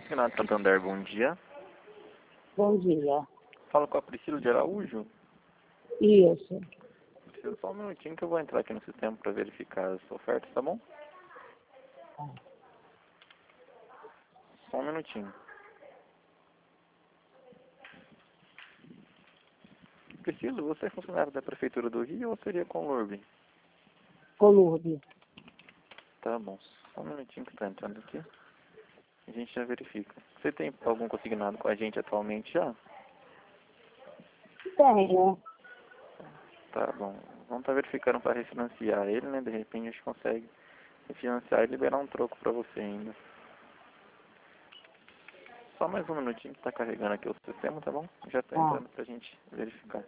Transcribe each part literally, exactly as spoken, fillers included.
Consignado Santander, bom dia. Bom dia. Fala com a Priscila de Araújo. Isso. Priscila, só um minutinho que eu vou entrar aqui no sistema para verificar as ofertas, tá bom? Só um minutinho. Priscila, você é funcionário da Prefeitura do Rio ou seria com o Lurbe? Colúrbio. Tá bom, só um minutinho que tá entrando aqui. A gente já verifica. Você tem algum consignado com a gente atualmente já? Tenho. Tá bom. Vamos estar verificando para refinanciar ele, né? De repente a gente consegue refinanciar e liberar um troco para você ainda. Só mais um minutinho que está carregando aqui o sistema, tá bom? Já está Ah. entrando para a gente verificar.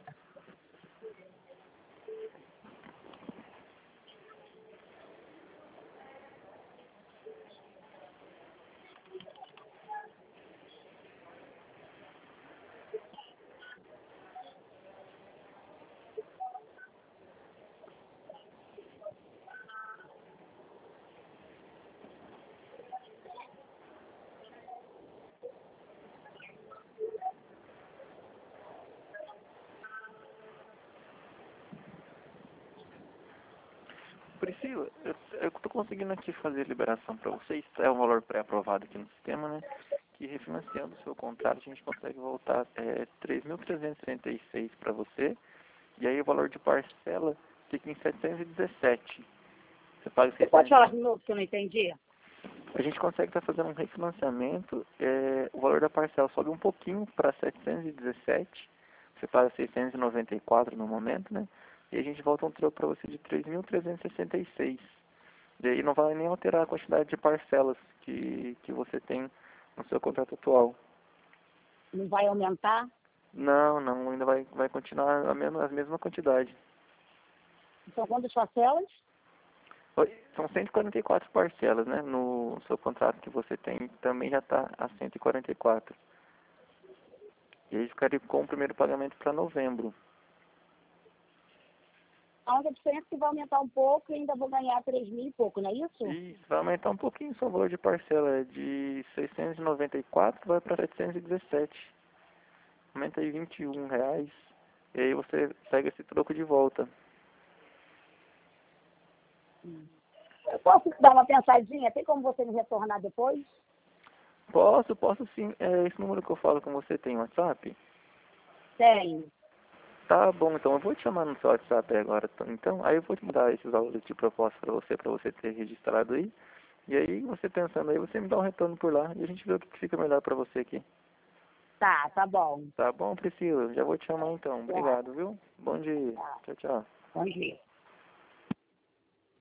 Priscila, eu estou conseguindo aqui fazer a liberação para vocês. É um valor pré-aprovado aqui no sistema, né? Que refinanciando o seu contrato a gente consegue voltar é, três mil trezentos e trinta e seis para você. E aí o valor de parcela fica em setecentos e dezessete. Você paga Você pode seiscentos. falar de novo que eu não entendi? A gente consegue estar fazendo um refinanciamento, é, o valor da parcela sobe um pouquinho para setecentos e dezessete, você paga seiscentos e noventa e quatro no momento, né? E a gente volta um troco para você de três mil trezentos e sessenta e seis. E aí não vai nem alterar a quantidade de parcelas que, que você tem no seu contrato atual. Não vai aumentar? Não, não, ainda vai, vai continuar a mesma, a mesma quantidade. São quantas parcelas? Oi, são cento e quarenta e quatro parcelas, né? No seu contrato que você tem também já está a cento e quarenta e quatro. E aí ficaria com o primeiro pagamento para novembro. A única diferença é que vai aumentar um pouco e ainda vou ganhar três mil e pouco, não é isso? Isso, vai aumentar um pouquinho o seu valor de parcela. É de seiscentos e noventa e quatro, vai para setecentos e dezessete. Aumenta aí vinte e um reais. E aí você pega esse troco de volta. Eu posso dar uma pensadinha? Tem como você me retornar depois? Posso, posso sim. É esse número que eu falo com você tem WhatsApp? Tenho. Tá bom, então eu vou te chamar no seu WhatsApp agora. Então, aí eu vou te mandar esses valores de proposta para você, para você ter registrado aí. E aí, você pensando aí, você me dá um retorno por lá e a gente vê o que fica melhor para você aqui. Tá, tá bom. Tá bom, Priscila? Já vou te chamar então. Tá, Obrigado, viu? Bom dia. tá. Tchau, tchau. Bom dia.